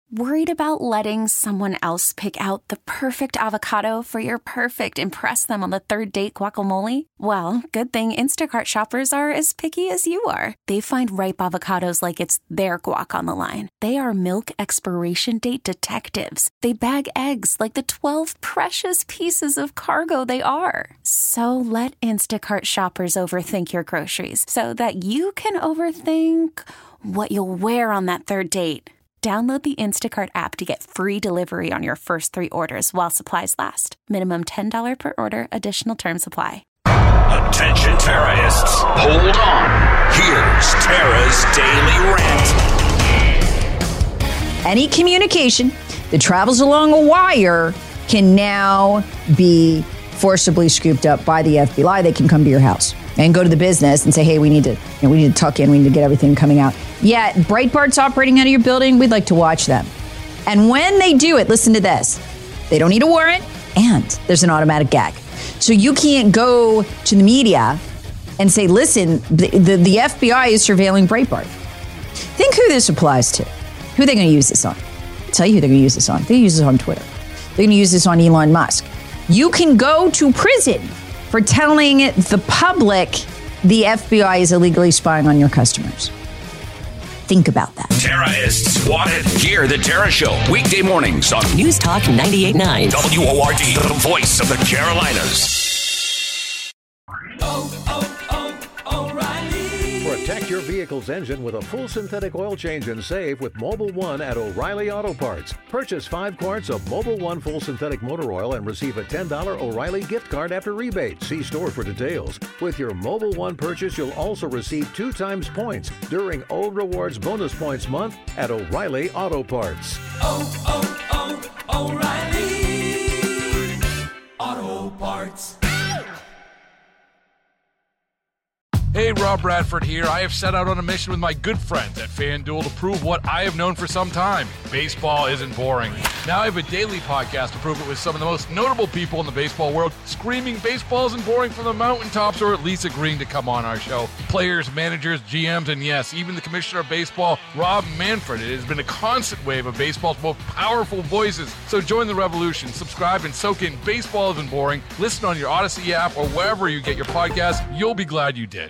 Worried about letting someone else pick out the perfect avocado for your perfect impress them on the third date guacamole? Well, good thing Instacart shoppers are as picky as you are. They find ripe avocados like it's their guac on the line. They are milk expiration date detectives. They bag eggs like the 12 precious pieces of cargo they are. So let Instacart shoppers overthink your groceries so that you can overthink what you'll wear on that third date. Download the Instacart app to get free delivery on your first 3 orders while supplies last. Minimum $10 per order. Additional terms apply. Attention terrorists. Hold on. Here's Tara's Daily Rant. Any communication that travels along a wire can now be forcibly scooped up by the FBI. They can come to your house and go to the business and say, hey, we need to tuck in. We need to get everything coming out. Yet Breitbart's operating out of your building. We'd like to watch them. And when they do it, listen to this. They don't need a warrant and there's an automatic gag. So you can't go to the media and say, listen, the FBI is surveilling Breitbart. Think who this applies to. Who are they going to use this on? I'll tell you who they're going to use this on. They're going to use this on Twitter. They're going to use this on Elon Musk. You can go to prison for telling the public the FBI is illegally spying on your customers. Think about that. Tara is swatted. Hear the Tara Show. Weekday mornings on News Talk 98.9. WORD, the voice of the Carolinas. Protect your vehicle's engine with a full synthetic oil change and save with Mobil 1 at O'Reilly Auto Parts. Purchase 5 quarts of Mobil 1 full synthetic motor oil and receive a $10 O'Reilly gift card after rebate. See store for details. With your Mobil 1 purchase, you'll also receive 2 times points during O Rewards Bonus Points Month at O'Reilly Auto Parts. O'Reilly Auto Parts. Hey, Rob Bradford here. I have set out on a mission with my good friends at FanDuel to prove what I have known for some time. Baseball isn't boring. Now I have a daily podcast to prove it with some of the most notable people in the baseball world, screaming baseball isn't boring from the mountaintops or at least agreeing to come on our show. Players, managers, GMs, and yes, even the commissioner of baseball, Rob Manfred. It has been a constant wave of baseball's most powerful voices. So join the revolution. Subscribe and soak in Baseball Isn't Boring. Listen on your Odyssey app or wherever you get your podcasts. You'll be glad you did.